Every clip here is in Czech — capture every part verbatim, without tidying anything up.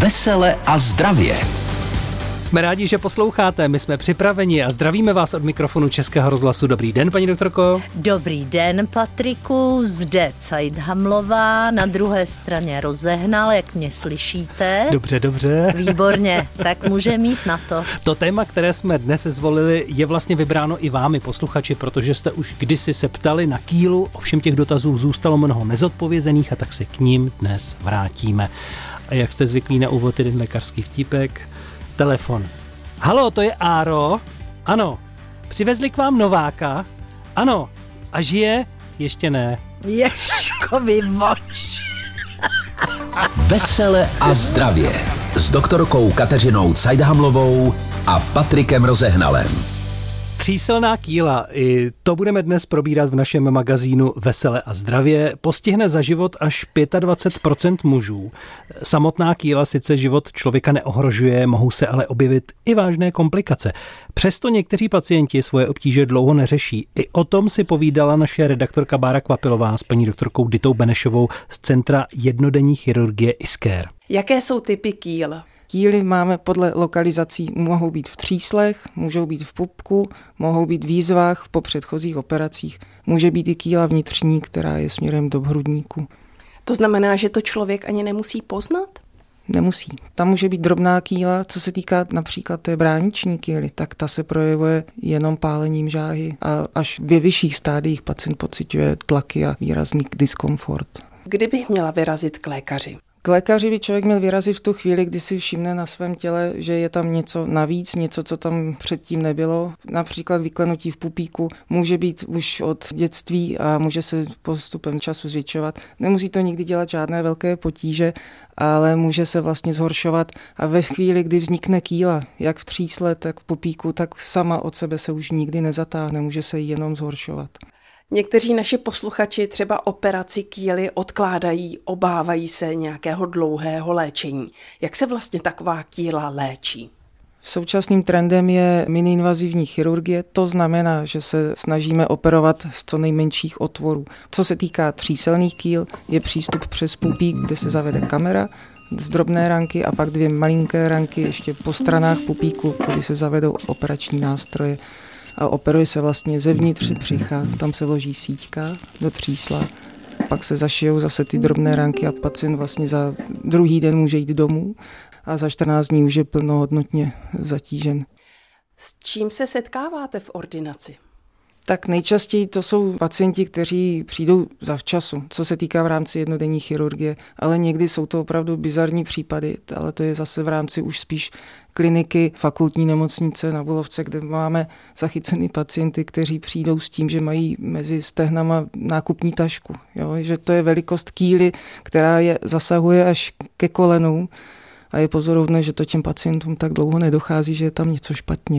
Vesele a zdravě. Jsme rádi, že posloucháte, my jsme připraveni a zdravíme vás od mikrofonu Českého rozhlasu. Dobrý den, paní doktorko. Dobrý den, Patriku, zde Cajdhamlová, na druhé straně Rozehnal, jak mě slyšíte. Dobře, dobře. Výborně, tak může mít na to. To téma, které jsme dnes zvolili, je vlastně vybráno i vámi, posluchači, protože jste už kdysi se ptali na kýlu, ovšem těch dotazů zůstalo mnoho nezodpovězených a tak se k ním dnes vrátíme. A jak jste zvyklí na úvod, jeden lékařský vtípek. Telefon. Halo, to je Áro? Ano. Přivezli k vám nováka? Ano. A žije? Ještě ne. Ježkovi vož. Vesele a zdravě. S doktorkou Kateřinou Cajdhamlovou a Patrikem Rozehnalem. Třísilná kýla, i to budeme dnes probírat v našem magazínu Vesele a zdravě. Postihne za život až dvacet pět procent mužů. Samotná kýla sice život člověka neohrožuje, mohou se ale objevit i vážné komplikace. Přesto někteří pacienti svoje obtíže dlouho neřeší. I o tom si povídala naše redaktorka Bára Kvapilová s paní doktorkou Ditou Benešovou z Centra jednodenní chirurgie Isker. Jaké jsou typy kýl? Kýly máme podle lokalizací, mohou být v tříslech, můžou být v pupku, mohou být v jízvách po předchozích operacích. Může být i kýla vnitřní, která je směrem do hrudníku. To znamená, že to člověk ani nemusí poznat? Nemusí. Tam může být drobná kýla, co se týká například té brániční kýly, tak ta se projevuje jenom pálením žáhy a až ve vyšších stádiích pacient pociťuje tlaky a výrazný diskomfort. Kdy bych měla vyrazit k lékaři? K lékaři by člověk měl vyrazit v tu chvíli, kdy si všimne na svém těle, že je tam něco navíc, něco, co tam předtím nebylo. Například vyklenutí v pupíku může být už od dětství a může se postupem času zvětšovat. Nemusí to nikdy dělat žádné velké potíže, ale může se vlastně zhoršovat a ve chvíli, kdy vznikne kýla, jak v třísle, tak v pupíku, tak sama od sebe se už nikdy nezatáhne, může se jí jenom zhoršovat. Někteří naši posluchači třeba operaci kýly odkládají, obávají se nějakého dlouhého léčení. Jak se vlastně taková kýla léčí? Současným trendem je miniinvazivní chirurgie, to znamená, že se snažíme operovat z co nejmenších otvorů. Co se týká tříselných kýl, je přístup přes pupík, kde se zavede kamera z drobné ranky a pak dvě malinké ranky ještě po stranách pupíku, kde se zavedou operační nástroje. A operuje se vlastně zevnitř břicha, tam se vloží síťka do třísla, pak se zašijou zase ty drobné ranky a pacient vlastně za druhý den může jít domů a za čtrnáct dní už je plnohodnotně zatížen. S čím se setkáváte v ordinaci? Tak nejčastěji to jsou pacienti, kteří přijdou zavčasu, co se týká v rámci jednodenní chirurgie, ale někdy jsou to opravdu bizarní případy, ale to je zase v rámci už spíš kliniky fakultní nemocnice na Bulovce, kde máme zachycený pacienty, kteří přijdou s tím, že mají mezi stehnama nákupní tašku, jo? Že to je velikost kýly, která je zasahuje až ke kolenům a je pozorovné, že to těm pacientům tak dlouho nedochází, že je tam něco špatně.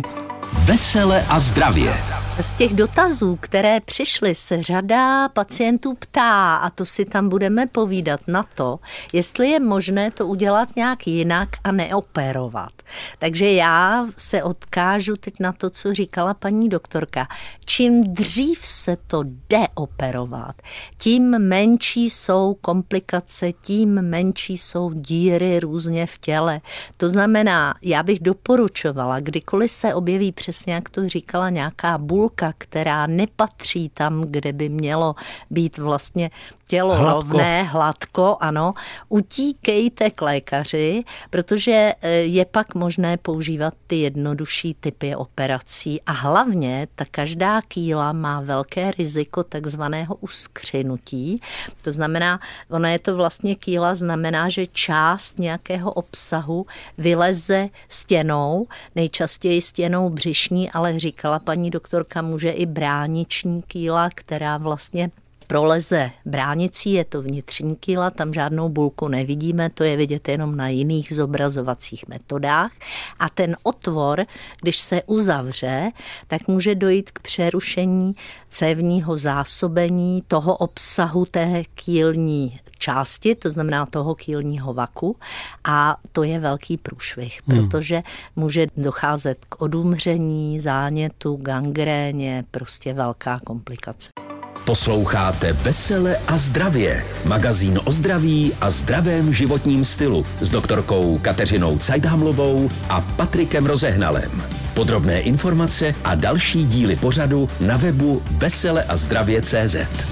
Vesele a zdravě. Z těch dotazů, které přišly, se řada pacientů ptá, a to si tam budeme povídat na to, jestli je možné to udělat nějak jinak a neoperovat. Takže já se odkážu teď na to, co říkala paní doktorka. Čím dřív se to jde operovat, tím menší jsou komplikace, tím menší jsou díry různě v těle. To znamená, já bych doporučovala, kdykoliv se objeví přesně, jak to říkala, nějaká bulka, která nepatří tam, kde by mělo být vlastně tělo hladko. rovné, hladko, ano, utíkejte k lékaři, protože je pak možné používat ty jednodušší typy operací a hlavně ta každá kýla má velké riziko takzvaného uskřinutí. To znamená, ona je to vlastně kýla, znamená, že část nějakého obsahu vyleze stěnou, nejčastěji stěnou břišní, ale říkala paní doktorka, může i brániční kýla, která vlastně proleze bránicí, je to vnitřní kýla, tam žádnou bulku nevidíme, to je vidět jenom na jiných zobrazovacích metodách. A ten otvor, když se uzavře, tak může dojít k přerušení cévního zásobení toho obsahu té kýlní části, to znamená toho kýlního vaku, a to je velký průšvih, hmm. protože může docházet k odumření, zánětu, gangréně, prostě velká komplikace. Posloucháte Vesele a zdravě, magazín o zdraví a zdravém životním stylu s doktorkou Kateřinou Cajdhamlovou a Patrikem Rozehnalem. Podrobné informace a další díly pořadu na webu vesele a zdravě tečka cé zet.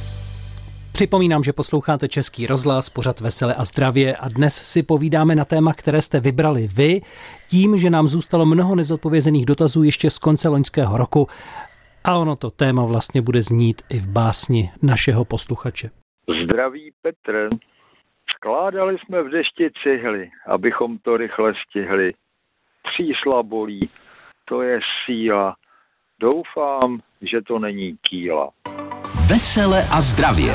Připomínám, že posloucháte Český rozhlas, pořad Vesele a zdravě a dnes si povídáme na téma, které jste vybrali vy, tím, že nám zůstalo mnoho nezodpovězených dotazů ještě z konce loňského roku a ono to téma vlastně bude znít i v básni našeho posluchače. Zdraví Petr, skládali jsme v dešti cihly, abychom to rychle stihli. Třísla bolí, to je síla, doufám, že to není kýla. Vesele a zdravě.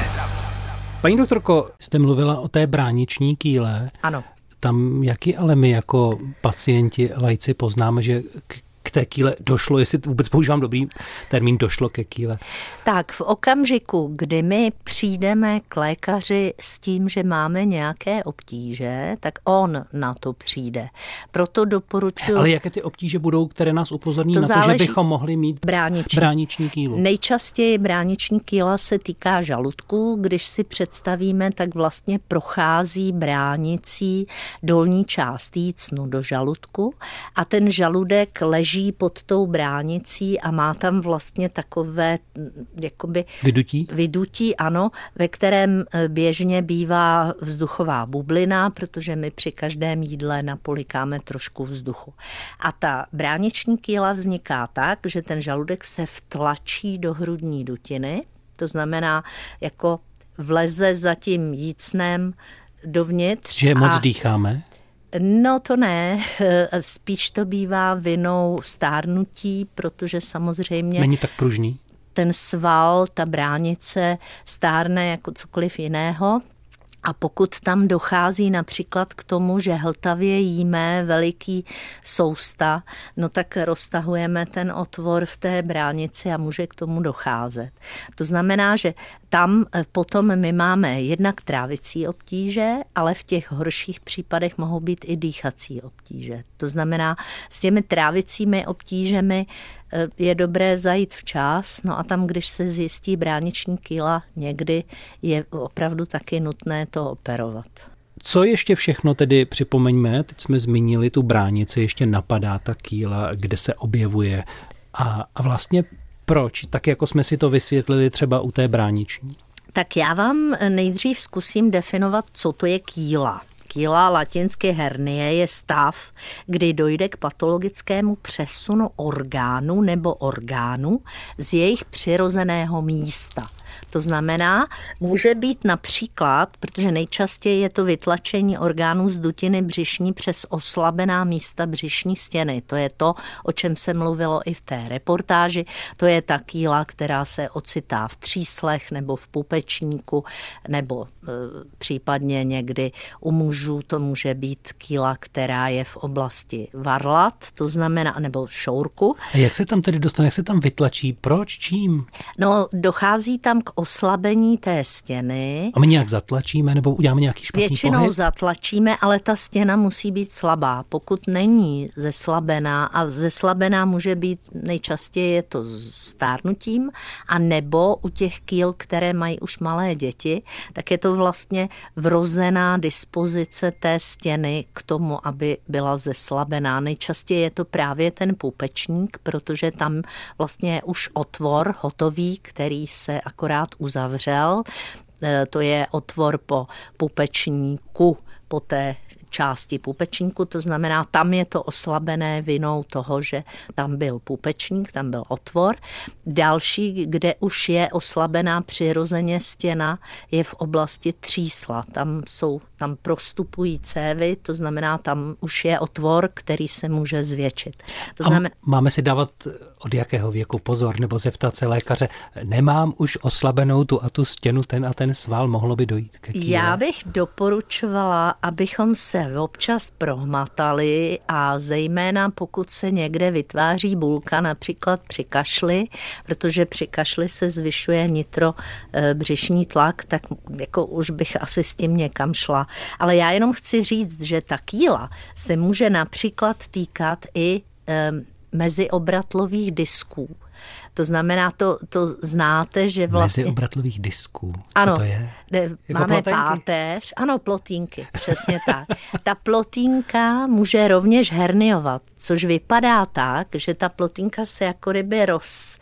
Paní doktorko, jste mluvila o té brániční kýle. Ano. Tam jaký ale my jako pacienti, laici poznáme, že k k té kýle došlo, jestli vůbec používám dobrý termín, došlo ke kýle? Tak v okamžiku, kdy my přijdeme k lékaři s tím, že máme nějaké obtíže, tak on na to přijde. Proto doporučuji... Ale jaké ty obtíže budou, které nás upozorní to na to, že bychom mohli mít brániční, brániční kýlu? Nejčastěji brániční kýla se týká žaludku. Když si představíme, tak vlastně prochází bránicí dolní část jícnu do žaludku a ten žaludek leží pod tou bránicí a má tam vlastně takové jakoby vydutí? Vydutí, ano, ve kterém běžně bývá vzduchová bublina, protože my při každém jídle napolikáme trošku vzduchu. A ta brániční kýla vzniká tak, že ten žaludek se vtlačí do hrudní dutiny, to znamená, jako vleze za tím jícnem dovnitř. Že moc dýcháme? No to ne, spíš to bývá vinou stárnutí, protože samozřejmě... Není tak pružný? Ten sval, ta bránice stárne jako cokoliv jiného. A pokud tam dochází například k tomu, že hltavě jíme veliký sousta, no tak roztahujeme ten otvor v té bránici a může k tomu docházet. To znamená, že tam potom my máme jednak trávicí obtíže, ale v těch horších případech mohou být i dýchací obtíže. To znamená, s těmi trávicími obtížemi je dobré zajít včas, no a tam, když se zjistí brániční kýla, někdy je opravdu taky nutné to operovat. Co ještě všechno tedy připomeňme, teď jsme zmínili tu bránici, ještě napadá ta kýla, kde se objevuje a, a vlastně proč, tak jako jsme si to vysvětlili třeba u té brániční. Tak já vám nejdřív zkusím definovat, co to je kýla. Kýla, latinsky hernie, je stav, kdy dojde k patologickému přesunu orgánu nebo orgánu z jejich přirozeného místa. To znamená, může být například, protože nejčastěji je to vytlačení orgánů z dutiny břišní přes oslabená místa břišní stěny. To je to, o čem se mluvilo i v té reportáži. To je ta kýla, která se ocitá v tříslech nebo v pupečníku, nebo e, případně někdy u mužů to může být kýla, která je v oblasti varlat, to znamená, nebo šourku. A jak se tam tedy dostane, jak se tam vytlačí? Proč? Čím? No, dochází tam k oslabení té stěny. A my nějak zatlačíme nebo uděláme nějaký špatný Většinou pohyb? zatlačíme, ale ta stěna musí být slabá. Pokud není zeslabená, a zeslabená může být nejčastěji je to stárnutím, a nebo u těch kýl, které mají už malé děti, tak je to vlastně vrozená dispozice té stěny k tomu, aby byla zeslabená. Nejčastěji je to právě ten pupečník, protože tam vlastně je už otvor hotový, který se akorát uzavřel. To je otvor po pupečníku, po té části pupečníku, to znamená, tam je to oslabené vinou toho, že tam byl pupečník, tam byl otvor. Další, kde už je oslabená přirozeně stěna, je v oblasti třísla. Tam jsou, tam prostupují cévy, to znamená, tam už je otvor, který se může zvětšit. To znamená... Máme si dávat od jakého věku pozor, nebo zeptat se lékaře, nemám už oslabenou tu a tu stěnu, ten a ten sval, mohlo by dojít ke kýle? Já bych doporučovala, abychom se občas prohmatali a zejména pokud se někde vytváří bulka, například při kašli, protože při kašli se zvyšuje nitro břišní tlak, tak jako už bych asi s tím někam šla. Ale já jenom chci říct, že ta kýla se může například týkat i mezioobratlových disků. To znamená, to, to znáte, že vlastně... Mezi obratlových disků. Co ano, to je? Jako máme plotenky? Páteř. Ano, plotínky, přesně tak. Ta plotínka může rovněž herniovat, což vypadá tak, že ta plotínka se jako ryby roz...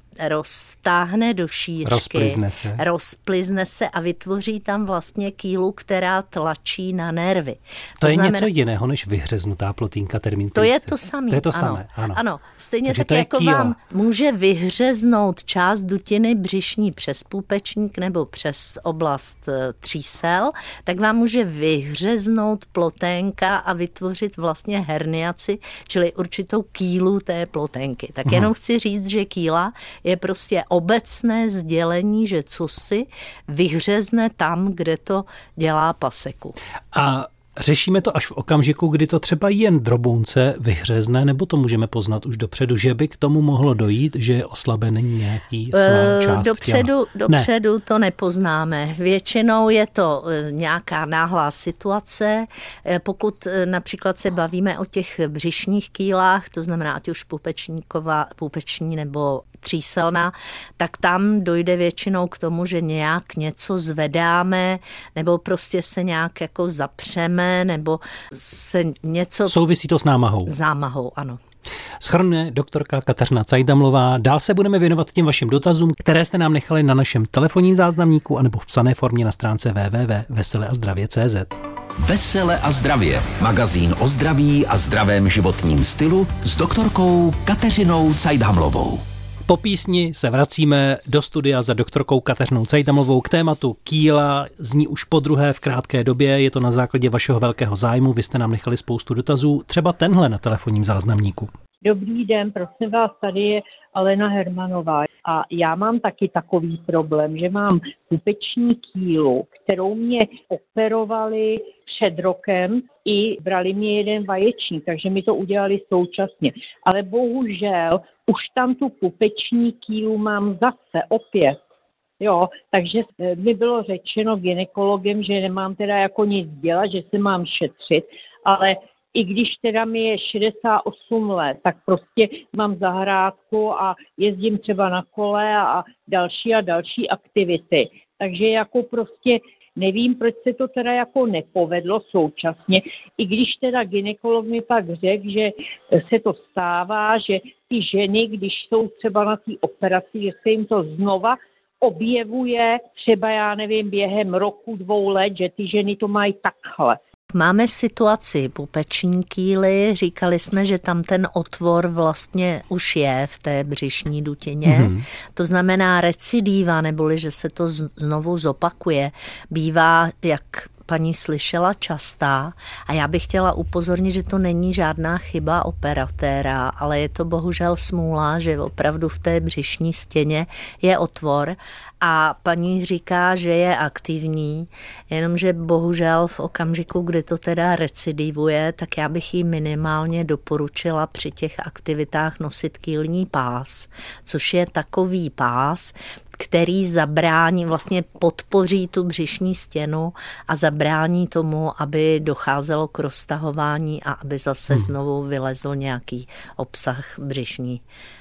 roztáhne do šířky, rozplizne se. rozplizne se a vytvoří tam vlastně kýlu, která tlačí na nervy. To, to je znamená, něco jiného než vyhřeznutá plotínka, termín. To je to samé. To je to ano, samé, ano. ano. Stejně Takže tak, jako kýla. Vám může vyhřeznout část dutiny břišní přes půpečník nebo přes oblast třísel, tak vám může vyhřeznout ploténka a vytvořit vlastně herniaci, čili určitou kýlu té ploténky. Tak hmm. jenom chci říct, že kýla je prostě obecné sdělení, že cosi vyhřezne tam, kde to dělá paseku. A řešíme to až v okamžiku, kdy to třeba jen drobounce vyhřezne, nebo to můžeme poznat už dopředu, že by k tomu mohlo dojít, že je oslabený nějaký sval, část Dopředu, těla? dopředu ne. to nepoznáme. Většinou je to nějaká náhlá situace. Pokud například se bavíme o těch břišních kýlách, to znamená ať už půpečníková, půpeční nebo tříselná, tak tam dojde většinou k tomu, že nějak něco zvedáme, nebo prostě se nějak jako zapřeme, nebo se něco... Souvisí to s námahou. S námahou, ano. Shrne doktorka Kateřina Cajdamlová. Dál se budeme věnovat těm vašim dotazům, které jste nám nechali na našem telefonním záznamníku anebo v psané formě na stránce w w w tečka vesele a zdravě tečka c z. Vesele a zdravě. Magazín o zdraví a zdravém životním stylu s doktorkou Kateřinou Cajdamlovou. Po písni se vracíme do studia za doktorkou Kateřinou Cajdamlovou k tématu kýla. Zní už podruhé v krátké době, je to na základě vašeho velkého zájmu. Vy jste nám nechali spoustu dotazů, třeba tenhle na telefonním záznamníku. Dobrý den, prosím vás, tady je Alena Hermanová a já mám taky takový problém, že mám pupeční kýlu, kterou mě operovali před rokem i brali mě jeden vaječník, takže mi to udělali současně. Ale bohužel už tam tu pupeční kýlu mám zase opět. Jo, takže mi bylo řečeno gynekologem, že nemám teda jako nic dělat, že se mám šetřit, ale i když teda mi je šedesát osm let, tak prostě mám zahrádku a jezdím třeba na kole a další a další aktivity. Takže jako prostě nevím, proč se to teda jako nepovedlo současně, i když teda gynekolog mi pak řekl, že se to stává, že ty ženy, když jsou třeba na té operaci, že se jim to znova objevuje, třeba já nevím, během roku, dvou let, že ty ženy to mají takhle. Máme situaci pupeční kýly, říkali jsme, že tam ten otvor vlastně už je v té břišní dutině, mm-hmm. to znamená recidiva, neboli že se to znovu zopakuje, bývá, jak paní slyšela, častá a já bych chtěla upozornit, že to není žádná chyba operatéra, ale je to bohužel smůla, že opravdu v té břišní stěně je otvor a paní říká, že je aktivní, jenomže bohužel v okamžiku, kdy to teda recidivuje, tak já bych jí minimálně doporučila při těch aktivitách nosit kýlní pás, což je takový pás, který zabrání, vlastně podpoří tu břišní stěnu a zabrání tomu, aby docházelo k roztahování a aby zase hmm. znovu vylezl nějaký obsah břišní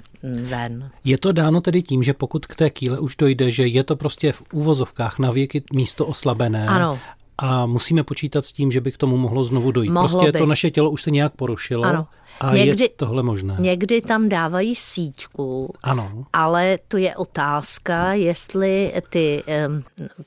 ven. Je to dáno tedy tím, že pokud k té kýle už dojde, že je to prostě v úvozovkách na věky místo oslabené, ano. A musíme počítat s tím, že by k tomu mohlo znovu dojít. Mohlo prostě by. to naše tělo už se nějak porušilo ano. a někdy, je tohle možné. Někdy tam dávají síťku, ano. Ale to je otázka, jestli ty um,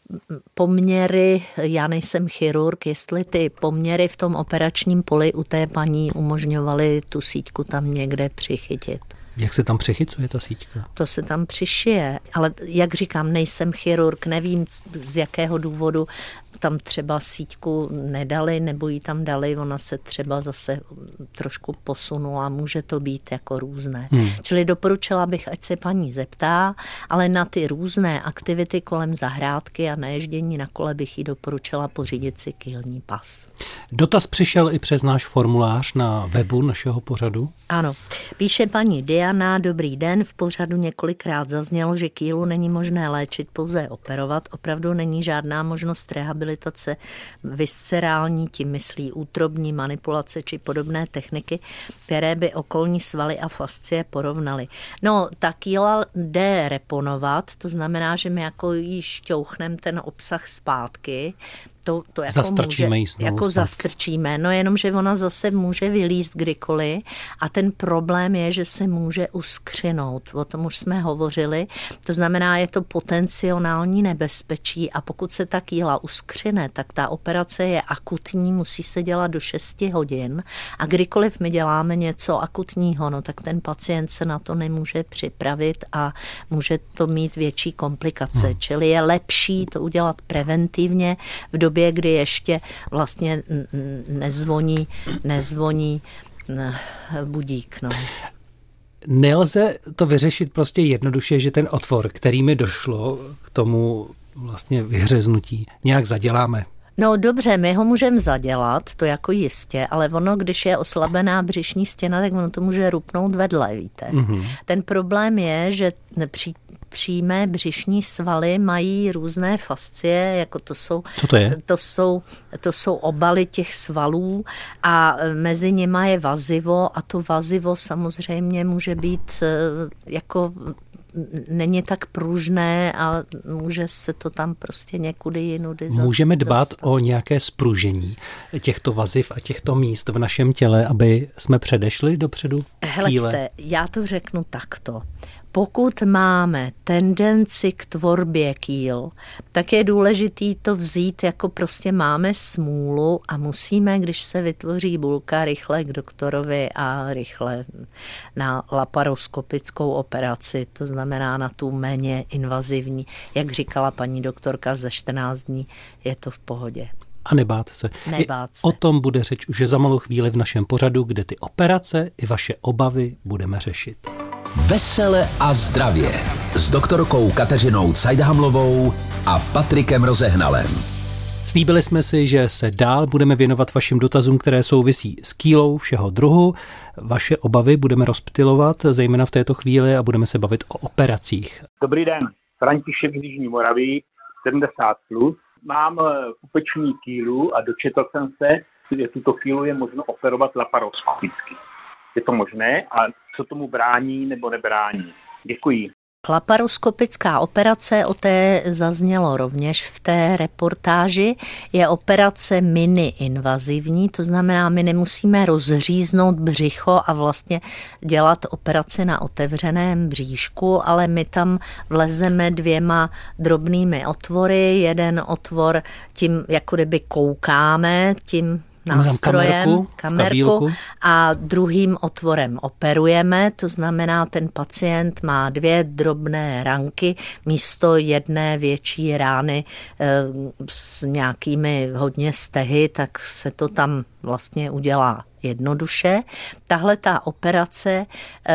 poměry, já nejsem chirurg, jestli ty poměry v tom operačním poli u té paní umožňovaly tu síťku tam někde přichytit. Jak se tam přechycuje ta síťka? To se tam přišije, ale jak říkám, nejsem chirurg, nevím z jakého důvodu tam třeba síťku nedali, nebo ji tam dali, ona se třeba zase trošku posunula, může to být jako různé. Hmm. Čili doporučila bych, ať se paní zeptá, ale na ty různé aktivity kolem zahrádky a na ježdění na kole bych jí doporučila pořídit si kýlní pas. Dotaz přišel i přes náš formulář na webu našeho pořadu. Ano, píše paní Dia, Diana, dobrý den. V pořadu několikrát zaznělo, že kýlu není možné léčit, pouze operovat. Opravdu není žádná možnost rehabilitace viscerální, tím myslí útrobní manipulace či podobné techniky, které by okolní svaly a fascie porovnaly. No, ta kýla jde reponovat, to znamená, že my jako jí šťouchneme ten obsah zpátky, To, to jako zastrčíme může, jako zastrčíme, no jenom, že ona zase může vylízt kdykoliv a ten problém je, že se může uskřinout, o tom už jsme hovořili, to znamená, je to potenciální nebezpečí a pokud se ta kýla uskřine, tak ta operace je akutní, musí se dělat do šesti hodin a kdykoliv my děláme něco akutního, no tak ten pacient se na to nemůže připravit a může to mít větší komplikace, hmm. čili je lepší to udělat preventivně v době, kdy ještě vlastně nezvoní, nezvoní budík. No. Nelze to vyřešit prostě jednoduše, že ten otvor, který mi došlo k tomu vlastně vyhřeznutí, nějak zaděláme. No dobře, my ho můžeme zadělat, to jako jistě, ale ono, když je oslabená břišní stěna, tak ono to může rupnout vedle, víte. Mm-hmm. Ten problém je, že při přímé břišní svaly mají různé fascie, jako to jsou, Co to je? To jsou, to jsou obaly těch svalů a mezi nima je vazivo a to vazivo samozřejmě může být jako není tak pružné a může se to tam prostě někudy jinudy zase Můžeme dbát dostat. O nějaké spružení těchto vaziv a těchto míst v našem těle, aby jsme předešli dopředu kýle? Helejte, já to řeknu takto. Pokud máme tendenci k tvorbě kýl, tak je důležitý to vzít, jako prostě máme smůlu a musíme, když se vytvoří bulka, rychle k doktorovi a rychle na laparoskopickou operaci, to znamená na tu méně invazivní. Jak říkala paní doktorka, za čtrnáct dní je to v pohodě. A nebát se. Nebát se. O tom bude řeč už za malou chvíli v našem pořadu, kde ty operace i vaše obavy budeme řešit. Vesele a zdravě s doktorkou Kateřinou Cajdhamlovou a Patrikem Rozehnalem. Slíbili jsme si, že se dál budeme věnovat vašim dotazům, které souvisí s kýlou všeho druhu. Vaše obavy budeme rozptylovat, zejména v této chvíli, a budeme se bavit o operacích. Dobrý den, František z Jižní Moravy, sedmdesát plus. Mám pupeční kýlu a dočetl jsem se, že tuto kýlu je možno operovat laparoskopicky. Je to možné a co tomu brání nebo nebrání? Děkuji. Laparoskopická operace, o té zaznělo rovněž v té reportáži, je operace mini-invazivní, to znamená, my nemusíme rozříznout břicho a vlastně dělat operaci na otevřeném bříšku, ale my tam vlezeme dvěma drobnými otvory, jeden otvor tím, jako kdyby koukáme, tím nástrojem, kamerku, kamerku a druhým otvorem operujeme, to znamená, ten pacient má dvě drobné ranky místo jedné větší rány e, s nějakými hodně stehy, tak se to tam vlastně udělá jednoduše. Tahle ta operace,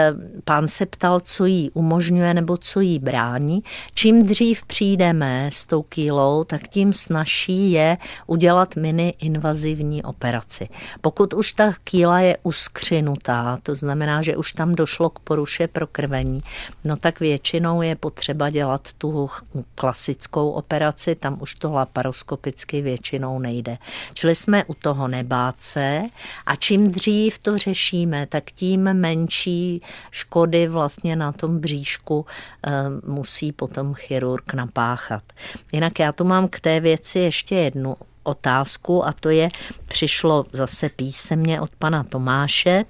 pán se ptal, co jí umožňuje nebo co jí brání. Čím dřív přijdeme s tou kýlou, tak tím snazší je udělat mini-invazivní operaci. Pokud už ta kýla je uskřinutá, to znamená, že už tam došlo k poruše prokrvení, no tak většinou je potřeba dělat tu klasickou operaci, tam už to laparoskopicky většinou nejde. Čili jsme u toho nebát se a čím dřív to řešíme, tak tím menší škody vlastně na tom bříšku e, musí potom chirurg napáchat. Jinak já tu mám k té věci ještě jednu otázku a to je, přišlo zase písemně od pana Tomáše.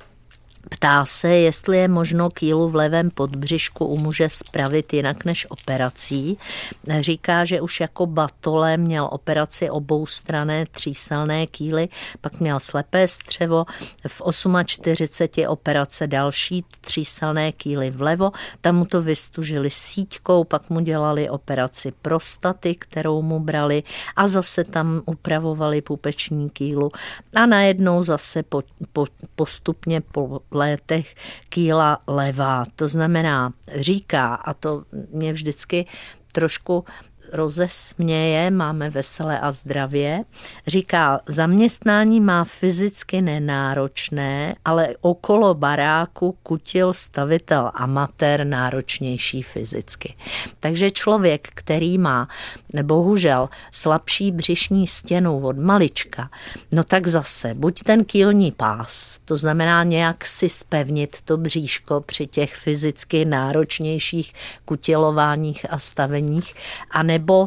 Ptá se, jestli je možno kýlu v levém podbřišku u muže spravit jinak než operací. Říká, že už jako batole měl operaci oboustranné tříselné kýly, pak měl slepé střevo, v čtyřiceti osmi operace další tříselné kýly vlevo, tam mu to vystužili síťkou, pak mu dělali operaci prostaty, kterou mu brali a zase tam upravovali pupeční kýlu a najednou zase po, po, postupně po letech kýla levá. To znamená, říká, a to mě vždycky trošku rozesměje, máme Veselé a zdravě. Říká, zaměstnání má fyzicky nenáročné, ale okolo baráku kutil stavitel amatér náročnější fyzicky. Takže člověk, který má bohužel slabší břišní stěnu od malička, no tak zase buď ten kýlní pás, to znamená nějak si spevnit to bříško při těch fyzicky náročnějších kutilováních a staveních, anebo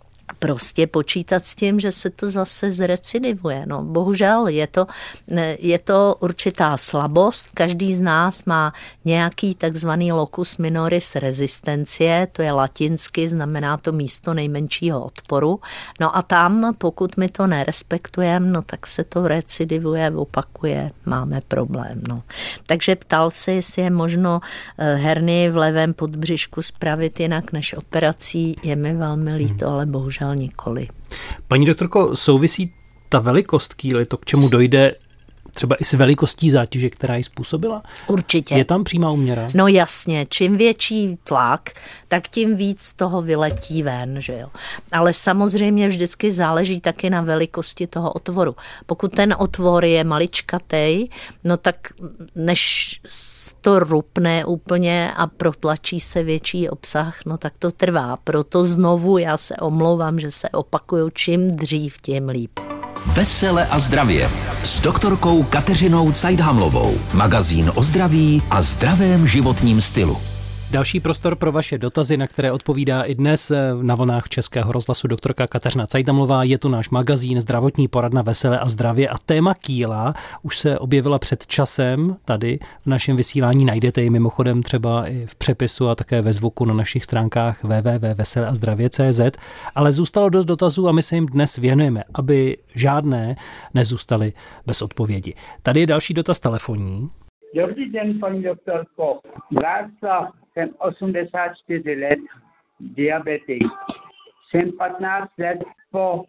prostě počítat s tím, že se to zase zrecidivuje. No, bohužel je to, je to určitá slabost. Každý z nás má nějaký takzvaný locus minoris resistencie, to je latinsky, znamená to místo nejmenšího odporu. No a tam, pokud my to nerespektujeme, no tak se to recidivuje, opakuje, máme problém. No. Takže ptal se, jestli je možno herny v levém podbřišku spravit jinak než operací. Je mi velmi líto, ale bohužel nikoli. Paní doktorko, souvisí ta velikost kýly, to k čemu dojde třeba i s velikostí zátěže, která ji způsobila? Určitě. Je tam přímá úměra? No jasně, čím větší tlak, tak tím víc toho vyletí ven, že jo. Ale samozřejmě vždycky záleží taky na velikosti toho otvoru. Pokud ten otvor je maličkatej, no tak než to rupne úplně a protlačí se větší obsah, no tak to trvá. Proto znovu já se omlouvám, že se opakuju, čím dřív, tím líp. Vesele a zdravě s doktorkou Kateřinou Cajdhamlovou. Magazín o zdraví a zdravém životním stylu. Další prostor pro vaše dotazy, na které odpovídá i dnes na vlnách Českého rozhlasu doktorka Kateřina Cajdhamlová. Je tu náš magazín Zdravotní poradna Vesele a zdravě a téma kýla už se objevila před časem tady v našem vysílání. Najdete ji mimochodem třeba i v přepisu a také ve zvuku na našich stránkách w w w tečka vesele a zdravě tečka c z, ale zůstalo dost dotazů a my se jim dnes věnujeme, aby žádné nezůstaly bez odpovědi. Tady je další dotaz telefonní. Dobrý den, paní doktorko. Václav, jsem osmdesát čtyři let, diabetik. Jsem patnáct let po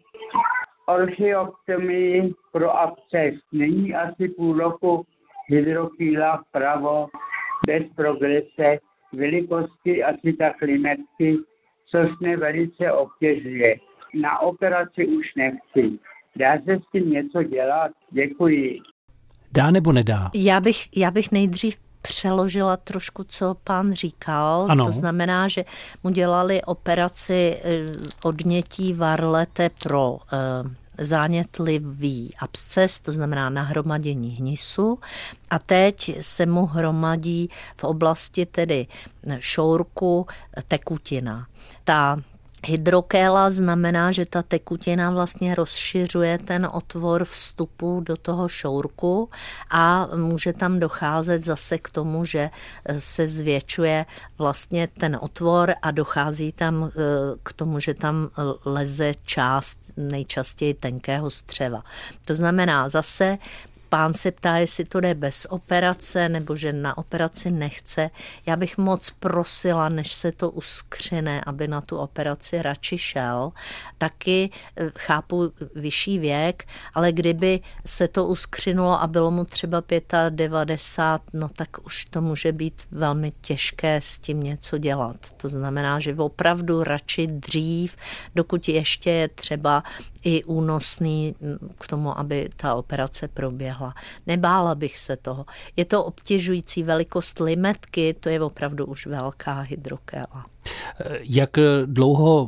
orchioptomii pro absces. Nyní asi půl roku hydrokýla vpravo, bez progrese, velikosti asi tak limetky, což mě velice obtěžuje. Na operaci už nechci. Dá se s tím něco dělat? Děkuji. Dá nebo nedá? Já bych, já bych nejdřív přeložila trošku, co pán říkal. Ano. To znamená, že mu dělali operaci odnětí varlete pro e, zánětlivý absces, to znamená nahromadění hnisu. A teď se mu hromadí v oblasti tedy šourku tekutina. Ta hydrokéla znamená, že ta tekutina vlastně rozšiřuje ten otvor vstupu do toho šourku a může tam docházet zase k tomu, že se zvětšuje vlastně ten otvor a dochází tam k tomu, že tam leze část nejčastěji tenkého střeva. To znamená zase pán se ptá, jestli to jde bez operace, nebo že na operaci nechce. Já bych moc prosila, než se to uskřine, aby na tu operaci radši šel. Taky chápu vyšší věk, ale kdyby se to uskřinulo a bylo mu třeba devadesát pět, no tak už to může být velmi těžké s tím něco dělat. To znamená, že opravdu radši dřív, dokud ještě je třeba i únosný k tomu, aby ta operace proběhla. Nebála bych se toho. Je to obtěžující, velikost limetky, to je opravdu už velká hydrokéla. Jak dlouho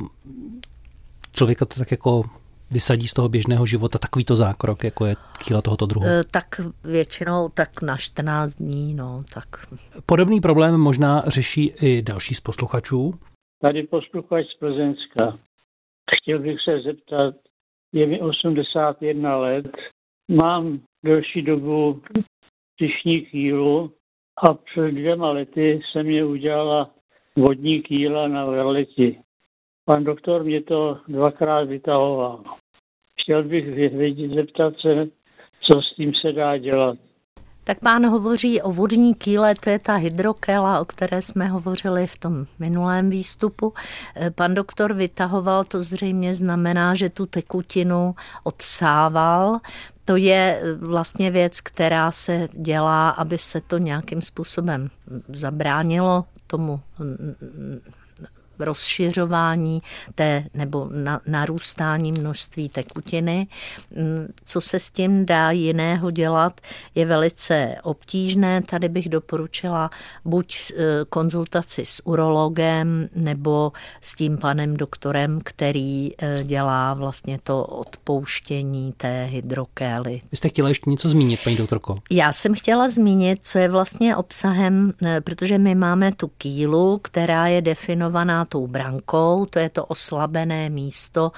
člověka to tak jako vysadí z toho běžného života takovýto zákrok, jako je kýla tohoto druhu? Tak většinou tak na čtrnáct dní, no tak. Podobný problém možná řeší i další z posluchačů. Tady posluchač z Plzeňska. Chtěl bych se zeptat, je mi osmdesát jedna let, mám delší dobu břišní kýlu a před dvěma lety se mě udělala vodní kýla na vrleti. Pan doktor mě to dvakrát vytahoval. Chtěl bych vědět, zeptat se, co s tím se dá dělat. Tak pán hovoří o vodní kýle, to je ta hydrokéla, o které jsme hovořili v tom minulém výstupu. Pan doktor vytahoval, to zřejmě znamená, že tu tekutinu odsával. To je vlastně věc, která se dělá, aby se to nějakým způsobem zabránilo tomu rozšiřování té nebo na, narůstání množství tekutiny. Co se s tím dá jiného dělat, je velice obtížné. Tady bych doporučila buď konzultaci s urologem nebo s tím panem doktorem, který dělá vlastně to odpouštění té hydrokély. Vy jste chtěla ještě něco zmínit, paní doktorko? Já jsem chtěla zmínit, co je vlastně obsahem, protože my máme tu kýlu, která je definovaná tou brankou, to je to oslabené místo,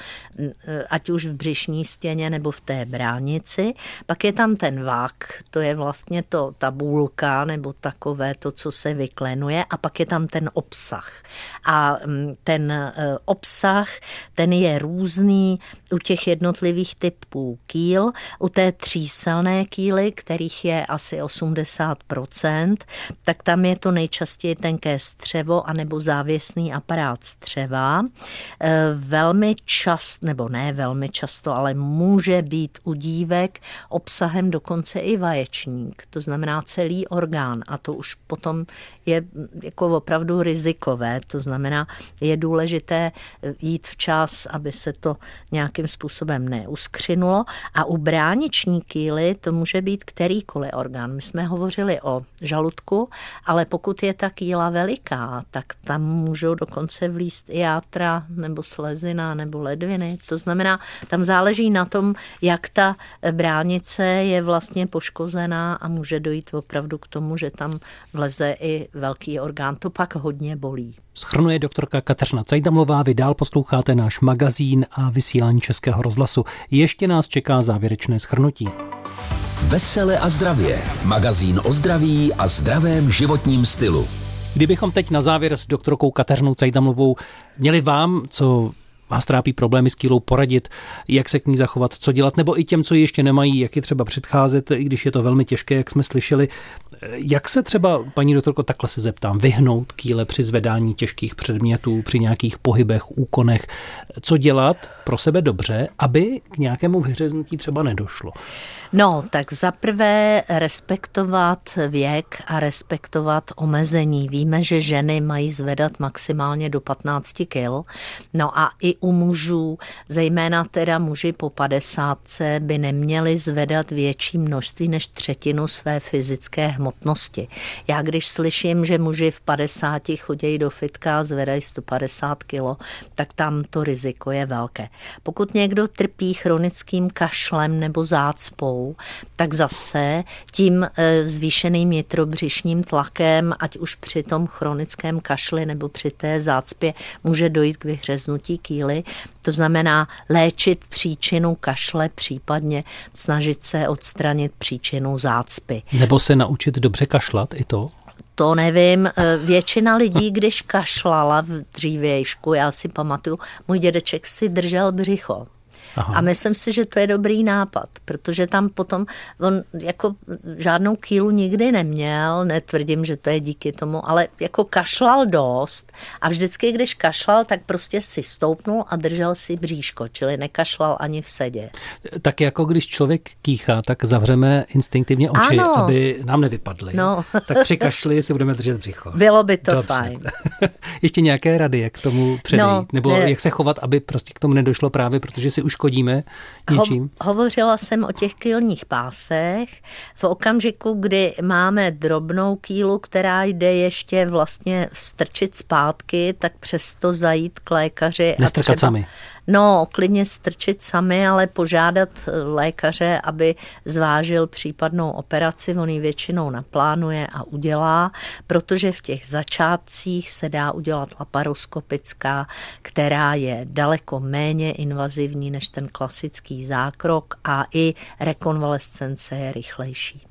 ať už v břišní stěně nebo v té bránici. Pak je tam ten vák, to je vlastně to, ta bůlka nebo takové to, co se vyklenuje, a pak je tam ten obsah. A ten obsah, ten je různý u těch jednotlivých typů kýl. U té tříselné kýly, kterých je asi osmdesát procent, tak tam je to nejčastěji tenké střevo anebo závěsný aparát střeva. Velmi často, nebo ne velmi často, ale může být u dívek obsahem dokonce i vaječník, to znamená celý orgán, a to už potom je jako opravdu rizikové, to znamená, je důležité jít včas, aby se to nějakým způsobem neuskřinulo. A u brániční kýly to může být kterýkoliv orgán. My jsme hovořili o žaludku, ale pokud je ta kýla veliká, tak tam můžou dokonce vlízt i játra nebo slezina nebo ledviny. To znamená, tam záleží na tom, jak ta bránice je vlastně poškozená a může dojít opravdu k tomu, že tam vleze i velký orgán. To pak hodně bolí. Shrnuje doktorka Kateřina Cajdamlová, vy dál posloucháte náš magazín a vysílání Českého rozhlasu. Ještě nás čeká závěrečné shrnutí. Vesele a zdravě. Magazín o zdraví a zdravém životním stylu. Kdybychom teď na závěr s doktorkou Kateřinou Cajdamlovou měli vám, co vás trápí problémy s kýlou, poradit, jak se k ní zachovat, co dělat, nebo i těm, co ji ještě nemají, jak je třeba předcházet, i když je to velmi těžké, jak jsme slyšeli. Jak se třeba, paní doktorko, takhle se zeptám, vyhnout kýle při zvedání těžkých předmětů, při nějakých pohybech, úkonech, co dělat pro sebe dobře, aby k nějakému vyhřeznutí třeba nedošlo? No, tak zaprvé respektovat věk a respektovat omezení. Víme, že ženy mají zvedat maximálně do patnáct kil. No a i u mužů, zejména teda muži po padesátce, by neměli zvedat větší množství než třetinu své fyzické hmotnosti. Já když slyším, že muži v padesáti chodí do fitka a zvedají sto padesát kilo, tak tam to riziko je velké. Pokud někdo trpí chronickým kašlem nebo zácpou, tak zase tím zvýšeným nitrobřišním tlakem, ať už při tom chronickém kašli nebo při té zácpě, může dojít k vyhřeznutí kýly. To znamená léčit příčinu kašle, případně snažit se odstranit příčinu zácpy. Nebo se naučit dobře kašlat, i to? To nevím. Většina lidí, když kašlala v dřívějšku, já si pamatuju, můj dědeček si držel břicho. Aha. A myslím si, že to je dobrý nápad, protože tam potom on jako žádnou kýlu nikdy neměl, netvrdím, že to je díky tomu, ale jako kašlal dost a vždycky, když kašlal, tak prostě si stoupnul a držel si bříško, čili nekašlal ani v sedě. Tak jako když člověk kýchá, tak zavřeme instinktivně oči, ano, aby nám nevypadly. No. Tak při kašli si budeme držet břicho. Bylo by to Dobře. Fajn. Ještě nějaké rady, jak k tomu předejít? No, nebo ne. Jak se chovat, aby prostě k tomu nedošlo právě, protože si už škodíme něčím? Ho, hovořila jsem o těch kýlních pásech. V okamžiku, kdy máme drobnou kýlu, která jde ještě vlastně strčit zpátky, tak přesto zajít k lékaři. Nestrčat třeba sami. No, klidně strčit sami, ale požádat lékaře, aby zvážil případnou operaci. On ji většinou naplánuje a udělá, protože v těch začátcích se dá udělat laparoskopická, která je daleko méně invazivní než ten klasický zákrok a i rekonvalescence je rychlejší.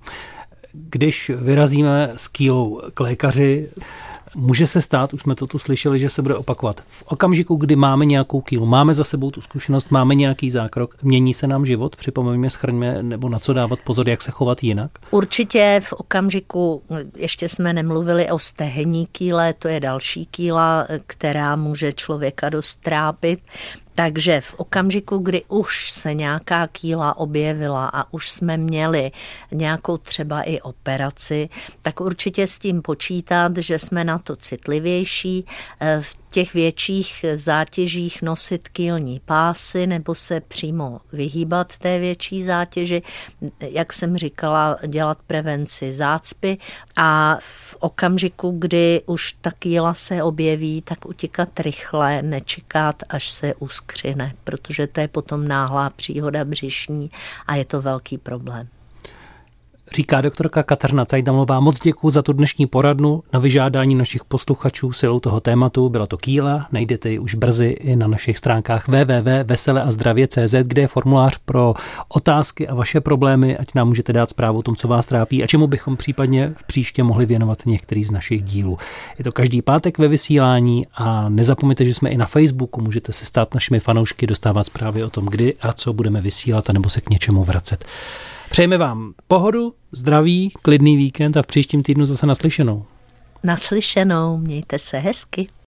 Když vyrazíme s kýlou k lékaři, může se stát, už jsme to tu slyšeli, že se bude opakovat. V okamžiku, kdy máme nějakou kýlu, máme za sebou tu zkušenost, máme nějaký zákrok, mění se nám život, připomeňme, shrňme, nebo na co dávat pozor, jak se chovat jinak? Určitě v okamžiku, ještě jsme nemluvili o stehenní kýle, to je další kýla, která může člověka dost trápit. Takže v okamžiku, kdy už se nějaká kýla objevila a už jsme měli nějakou třeba i operaci, tak určitě s tím počítat, že jsme na to citlivější. V těch větších zátěžích nosit kýlní pásy nebo se přímo vyhýbat té větší zátěži. Jak jsem říkala, dělat prevenci zácpy a v okamžiku, kdy už ta kýla se objeví, tak utíkat rychle, nečekat, až se uskřine, protože to je potom náhlá příhoda břišní a je to velký problém. Říká doktorka Kateřina Cajdhamlová. Moc děkuji za tu dnešní poradnu. Na vyžádání našich posluchačů silou toho tématu byla to kýla. Najdete ji už brzy i na našich stránkách w w w tečka vesele a zdravě tečka c z, kde je formulář pro otázky a vaše problémy, ať nám můžete dát zprávu o tom, co vás trápí a čemu bychom případně v příště mohli věnovat některý z našich dílů. Je to každý pátek ve vysílání a nezapomeňte, že jsme i na Facebooku. Můžete se stát našimi fanoušky, dostávat zprávy o tom, kdy a co budeme vysílat, anebo se k něčemu vracet. Přejeme vám pohodu, zdraví, klidný víkend a v příštím týdnu zase naslyšenou. Naslyšenou, mějte se hezky.